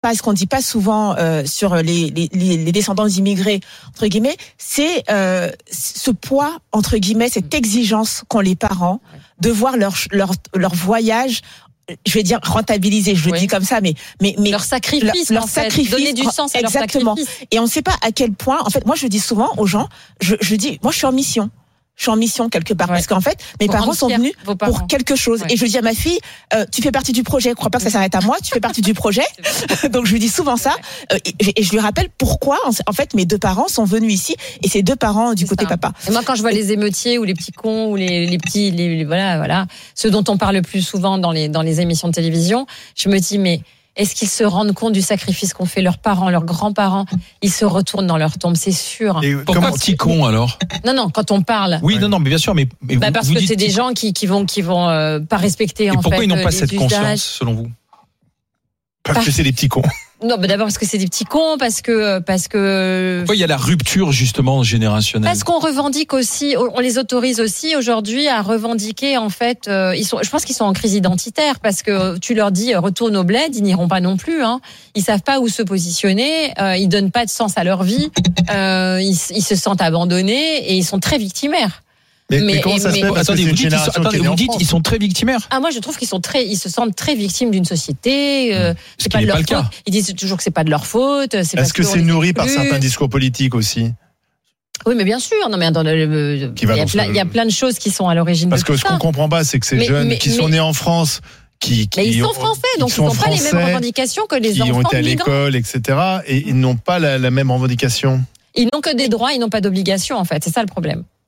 ce qu'on dit pas souvent sur les descendants immigrés entre guillemets, c'est ce poids entre guillemets, cette exigence qu'ont les parents de voir leur voyage, je vais dire rentabilisé, je le dis comme ça, mais leur sacrifice, leur sacrifice, donner du sens à leur sacrifice. Et on ne sait pas à quel point. En fait, moi, je dis souvent aux gens, je dis, moi, je suis en mission. Je suis en mission quelque part parce qu'en fait mes parents sont venus pour quelque chose et je dis à ma fille tu fais partie du projet, crois pas que ça s'arrête à moi, tu fais partie du projet. Donc je lui dis souvent ça et je lui rappelle pourquoi en fait mes deux parents sont venus ici et c'est deux parents du côté papa. Et moi quand je vois les émeutiers ou les petits cons ou les petits voilà ceux dont on parle le plus souvent dans les émissions de télévision, je me dis mais est-ce qu'ils se rendent compte du sacrifice qu'ont fait leurs parents, leurs grands-parents? Ils se retournent dans leur tombe, c'est sûr. Et pourquoi petit con alors? Non, quand on parle. Oui, non, mais bien sûr, mais parce que c'est des gens qui vont pas respecter et en fait. Pourquoi ils n'ont pas cette usages. conscience, selon vous? Parce que c'est des petits cons. Non, mais d'abord parce que c'est des petits cons, parce que. Pourquoi il y a la rupture justement générationnelle? Parce qu'on revendique aussi, on les autorise aussi aujourd'hui à revendiquer en fait. Je pense qu'ils sont en crise identitaire parce que tu leur dis retourne au bled, ils n'iront pas non plus. Hein. Ils savent pas où se positionner, ils donnent pas de sens à leur vie, ils se sentent abandonnés et ils sont très victimaires. Mais comment ça se fait? Attendez, vous dites qu'ils sont très victimaires. Ah, moi, je trouve qu'ils se sentent très victimes d'une société. C'est pas de leur faute. Ils disent toujours que c'est pas de leur faute. Est-ce que c'est nourri par certains discours politiques aussi? Oui, mais bien sûr. Non, mais il y a plein de choses qui sont à l'origine de tout ça. Parce que ce qu'on comprend pas, c'est que ces jeunes qui sont nés en France, mais ils sont français, donc ils n'ont pas les mêmes revendications que les enfants qui ont été à migrants. l'école, etc. Et ils n'ont pas la même revendication. Ils n'ont que des droits, ils n'ont pas d'obligations, en fait. C'est ça le problème.